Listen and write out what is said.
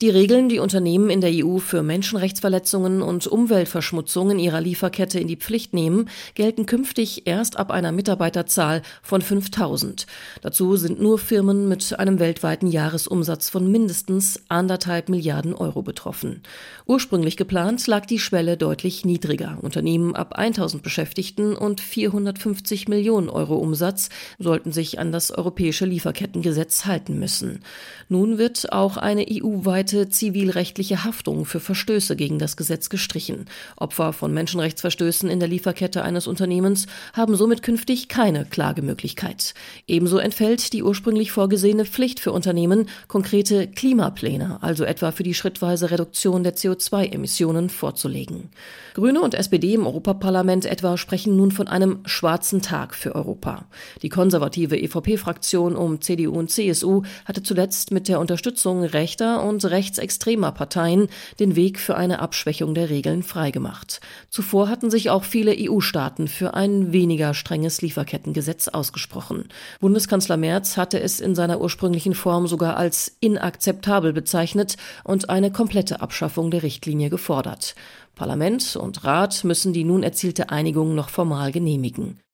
Die Regeln, die Unternehmen in der EU für Menschenrechtsverletzungen und Umweltverschmutzung in ihrer Lieferkette in die Pflicht nehmen, gelten künftig erst ab einer Mitarbeiterzahl von 5.000. Dazu sind nur Firmen mit einem weltweiten Jahresumsatz von mindestens 1,5 Milliarden Euro betroffen. Ursprünglich geplant lag die Schwelle deutlich niedriger. Unternehmen ab 1.000 Beschäftigten und 450 Millionen Euro Umsatz sollten sich an das europäische Lieferkettengesetz halten müssen. Nun wird auch eine EU-weite zivilrechtliche Haftung für Verstöße gegen das Gesetz gestrichen. Opfer von Menschenrechtsverstößen in der Lieferkette eines Unternehmens haben somit künftig keine Klagemöglichkeit. Ebenso entfällt die ursprünglich vorgesehene Pflicht für Unternehmen, konkrete Klimapläne, also etwa für die schrittweise Reduktion der CO2-Emissionen, vorzulegen. Grüne und SPD im Europaparlament etwa sprechen nun von einem schwarzen Tag für Europa. Die konservative EVP-Fraktion um CDU und CSU hatte zuletzt mit der Unterstützung rechter und rechtsextremer Parteien den Weg für eine Abschwächung der Regeln freigemacht. Zuvor hatten sich auch viele EU-Staaten für ein weniger strenges Lieferkettengesetz ausgesprochen. Bundeskanzler Merz hatte es in seiner ursprünglichen Form sogar als inakzeptabel bezeichnet und eine komplette Abschaffung der Richtlinie gefordert. Parlament und Rat müssen die nun erzielte Einigung noch formal genehmigen.